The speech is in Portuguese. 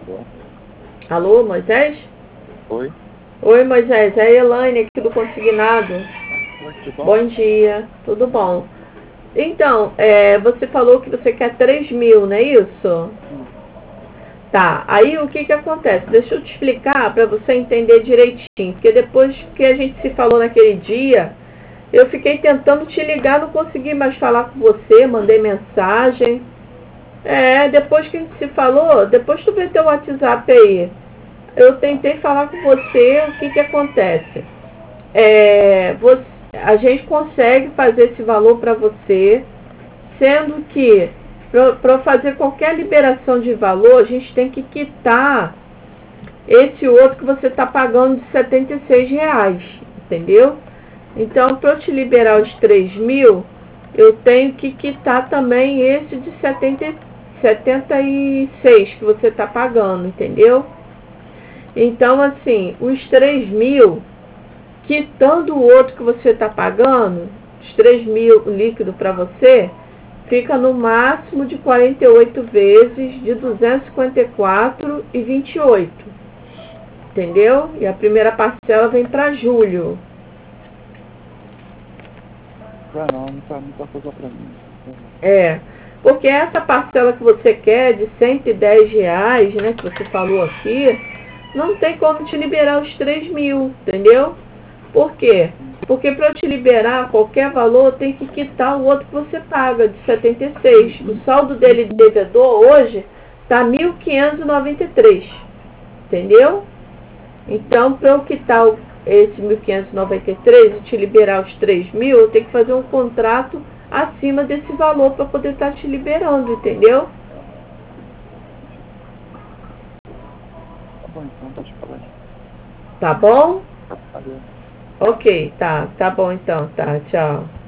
Alô, Moisés? Oi? Oi, Moisés, é a Elaine aqui do Consignado. Oi, tudo bom? Bom dia, tudo bom? Então, você falou que você quer 3.000, não é isso? Tá, aí o que que acontece? Deixa eu te explicar para você entender direitinho, porque depois que a gente se falou naquele dia, eu fiquei tentando te ligar, não consegui mais falar com você, mandei mensagem. Depois que a gente se falou, depois tu vê teu WhatsApp aí. Eu tentei falar com você, o que que acontece? A gente consegue fazer esse valor para você, sendo que para fazer qualquer liberação de valor, a gente tem que quitar esse outro que você está pagando de R$ 76, entendeu? Então, para eu te liberar os 3.000, eu tenho que quitar também esse de 76 que você está pagando, entendeu? Então, assim, os 3.000, quitando o outro que você está pagando, os 3.000 líquido para você, fica no máximo de 48 vezes de 254,28, entendeu? E a primeira parcela vem para julho. Não tá muita coisa pra mim. Porque essa parcela que você quer de R$ 110, né, que você falou aqui, não tem como te liberar os 3.000, entendeu? Por quê? Porque para eu te liberar qualquer valor, tem que quitar o outro que você paga, de 76. O saldo dele de devedor hoje está 1.593, entendeu? Então, para eu quitar esse 1.593 e te liberar os 3.000, eu tenho que fazer um contrato acima desse valor para poder estar te liberando, entendeu? Tá bom, então, tá te falando. Tá bom? Valeu. Ok, tá bom então, tá, tchau.